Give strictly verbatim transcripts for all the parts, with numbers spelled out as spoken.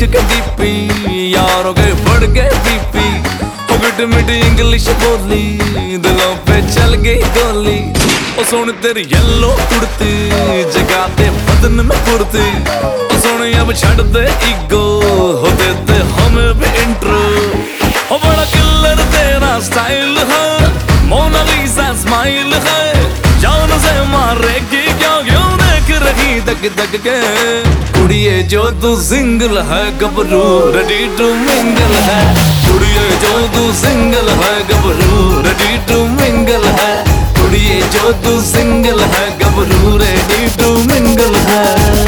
के डीपी, यारों के बढ़ गए बीपी। गिट मिट इंग्लिश बोली, दिलों पे चल गई गोली। ओ सुन तेरी येलो कुर्ती, जगा दे बदन में फुर्ती। ओ सुन अब छड़ दे ईगो, हो दे दे हमें भी इंट्रो। ओ बड़ा किलर तेरा स्टाइल है, मोनालिसा स्माइल है। जान से मारेगी क्या, क्यों देख रही दग दग के। कुड़िए जो तू सिंगल है, गबरू रेडी टू मिंगल है। कुड़िए जो तू सिंगल है, गबरू रेडी टू मिंगल है। कुड़िए जो तू सिंगल है, गबरू रेडी टू मिंगल है।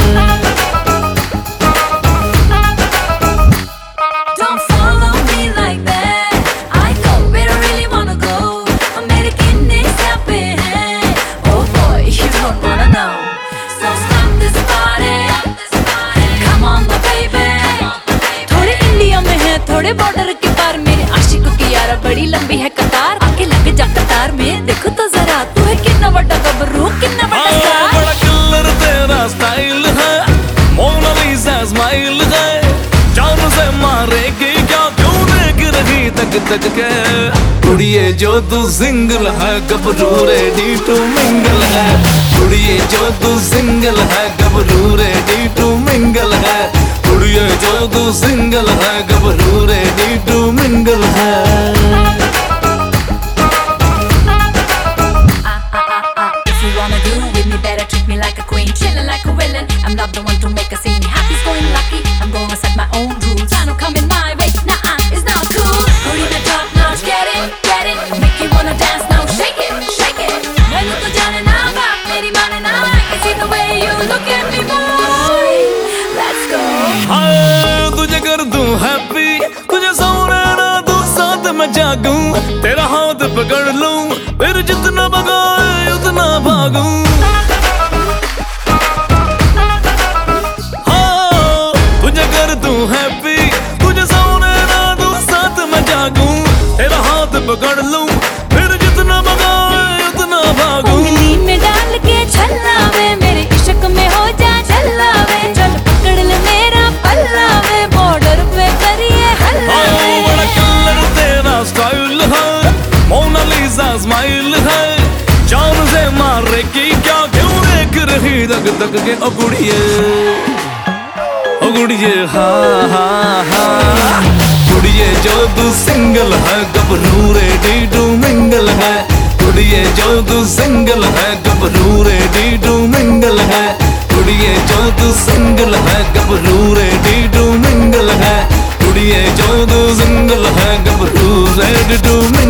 थोड़े बॉर्डर के पार मेरे आशिकों की यारा बड़ी लंबी है कतार। आके लग जा कतार में, देखो तो जरा तू है कितना बड़ा गबरू, कितना बड़ा स्टार। बड़ा किलर तेरा स्टाइल है, मोनालिसा स्माइल है। जान से मारेगी क्या, क्यों देख रही तक तक के। कुड़िए जो तू सिंगल है, गबरू रेडी टू मिंगल है। कुड़िए जो तू सिंगल है, गबरू रेडी टू मिंगल है। कुड़िए जो तू सिंगल है, गबरू रेडी टू मिंगल है। If you wanna do with me, better treat me like a queen, chillin' like a villain. I'm not the one to make a scene. Happy's going lucky, I'm gonna set my own rules. I don't come in my way, nah, it's not cool. Put in the top notch, get it, get it. Make you wanna dance now, shake it, shake it. मैंने तो जाने ना बात, मेरी माने ना। I can see the way you look at me, boy. Let's go. हाँ, तुझे कर दूं हैप्पी, तुझे सोने ना दूं, साथ में जागूं। तेरा हाथ पकड़ लूं, फिर जितना भगाए उतना भागूं। हाँ, तुझे कर दूं हैप्पी, तुझे सोने ना दूं, साथ में जागूं। तेरा हाथ पकड़ लूं, फिर जितना भगाए उतना भागूं। उंगली में डाल के छल्लावे, मेरे इश्क में हो जा छल्लावे। चल पकड़ ले मेरा पल्लावे, बॉर्डर पे करिए हल्लावे। बड़ा किलर तेरा स्टाइल है, मोनालिसा स्माइल है। जान से मारेगी क्या, क्यों देख रही दग दग के। ओ कुड़िए, ओ कुड़िए, हाँ हाँ हाँ। कुड़िए जो तू सिंगल है, गबरू रेडी टू मिंगल है। कुड़िए जो तू सिंगल है, गबरू रेडी टू मिंगल है। कुड़िए जो तू सिंगल है, गबरू रेडी टू मिंगल है। कुड़िए जो तू सिंगल है, गबरू रेडी टू मिंगल है।